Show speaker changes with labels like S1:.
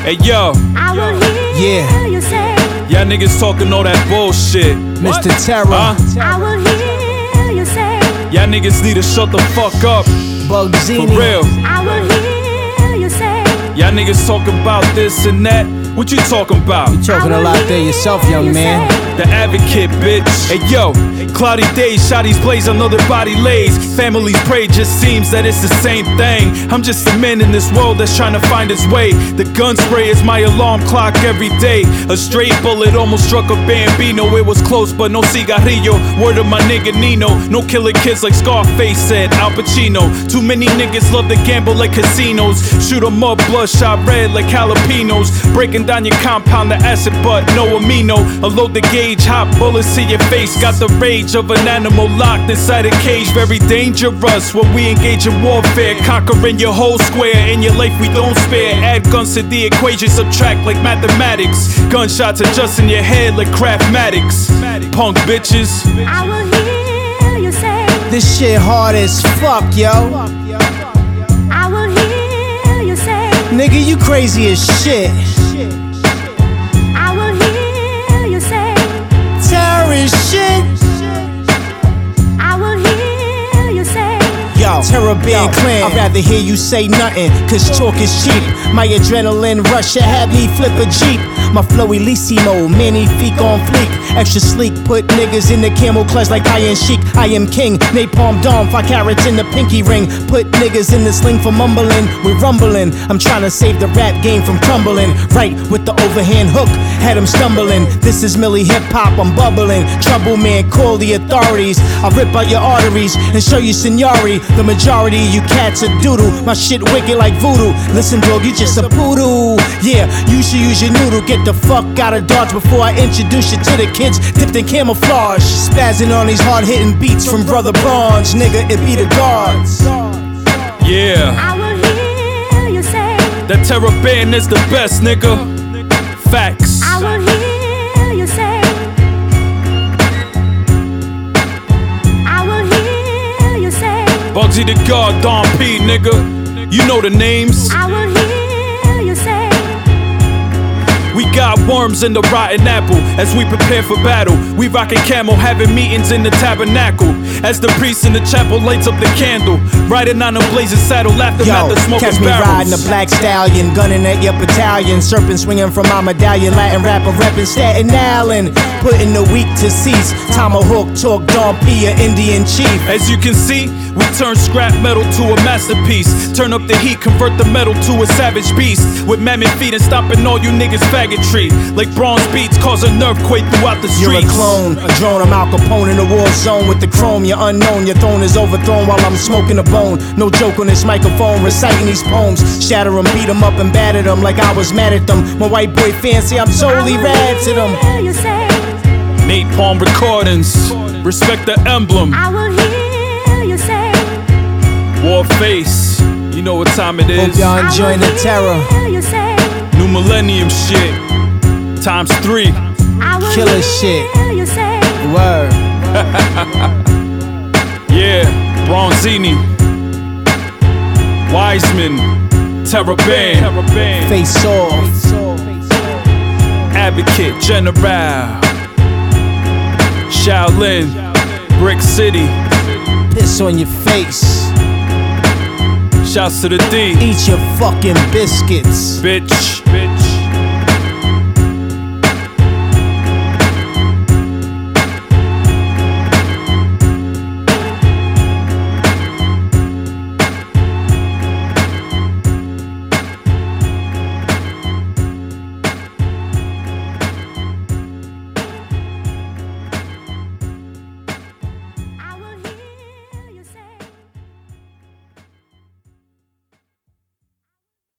S1: Hey yo,
S2: I will hear you say,
S1: y'all niggas talking all that bullshit.
S3: Mr. Terror,
S2: I will hear you say,
S1: Y'all niggas need to shut the fuck up. For
S3: Bugzini,
S1: real.
S2: I will hear you say,
S1: Y'all niggas talking about this and that. What you talking about?
S3: you talking a lot there yourself, young man.
S1: The advocate, bitch. Hey yo, cloudy days, shotties blaze, another body lays. Families pray, just seems that it's the same thing. I'm just a man in this world that's trying to find its way. The gun spray is my alarm clock every day. A straight bullet almost struck a Bambino. It was close, but no cigarrillo. Word of my nigga Nino. No killer kids like Scarface said, Al Pacino. Too many niggas love to gamble like casinos. Shoot 'em up, bloodshot red like jalapenos. Breaking down your compound, the acid, but no amino. A load the gauge, hot bullets to your face. Got the rage of an animal locked inside a cage. Very dangerous when we engage in warfare. Conquering your whole square. In your life we don't spare. Add guns to the equation, subtract like mathematics. Gunshots adjust in your head like Craftmatics. Punk bitches.
S2: I will hear you say,
S3: This shit hard as fuck, yo.
S2: I will hear you say,
S3: Nigga, you crazy as shit.
S2: I will hear you say,
S3: Terrorist shit.
S2: I will hear you say,
S3: Yo, Terror Band Clan, I'd rather hear you say nothing, cause talk is cheap. My adrenaline rush had me flip a Jeep. My flow elissimo, magnifique on fleek. Extra sleek, put niggas in the camel clutch like Iron Sheik. I am king, napalm dome, 5 carats in the pinky ring. Put niggas in the sling for mumbling, we're rumbling. I'm trying to save the rap game from crumbling. Right with the overhand hook, had him stumbling. This is Millie Hip Hop, I'm bubbling. Trouble man, call the authorities. I'll rip out your arteries and show you seniority. The majority of you cats are doodle. My shit wicked like voodoo. Listen, dog, you just a poodle. Yeah, you should use your noodle. Get the fuck out of Dodge before I introduce you to the kids dipped in camouflage. Spazzing on these hard-hitting beats from Brother Bronze. Nigga, it be the guards.
S1: Yeah,
S2: I will hear you say,
S1: that Terror Band is the best, nigga. Facts.
S2: I will hear you say, I will hear you say,
S1: Bugsy the God, Don P, nigga. You know the names.
S2: I will hear you say,
S1: We got worms in the rotten apple as we prepare for battle. We rockin' camel, having meetings in the tabernacle. As the priest in the chapel lights up the candle, riding on a blazing saddle, laughing at the smoke
S3: catch
S1: of
S3: me
S1: barrels.
S3: riding a black stallion, gunning at your battalion. Serpent swinging from my medallion, Latin rapper reppin' Staten Island. Putting the weak to cease. Tomahawk talk, Don P, a Indian chief.
S1: As you can see, we turn scrap metal to a masterpiece. Turn up the heat, convert the metal to a savage beast. With mammoth feet and stomping all you niggas faggotry. Like bronze beats cause an earthquake throughout the streets.
S3: You're a clone, a drone, I'm Al Capone in the war zone with the chrome. You're unknown, your throne is overthrown while I'm smoking a bone. No joke on this microphone, reciting these poems. Shatter them, beat them up and batter them like I was mad at them. My white boy fancy, I'm totally rad to them.
S2: hear you say,
S1: Napalm Recordings, respect the emblem.
S2: I will hear you say,
S1: Warface, you know what time it
S3: Hope
S1: is.
S3: y'all enjoying the terror.
S2: hear you say,
S1: New millennium shit, times 3.
S2: I will
S3: Killer
S2: hear
S3: shit.
S2: you say,
S3: Word.
S1: Yeah, Bronzini, Wiseman, Terror Band,
S3: Face off.
S1: Advocate General, Shaolin, Brick City.
S3: Piss on your face.
S1: Shouts to the D,
S3: Eat your fucking biscuits.
S1: bitch.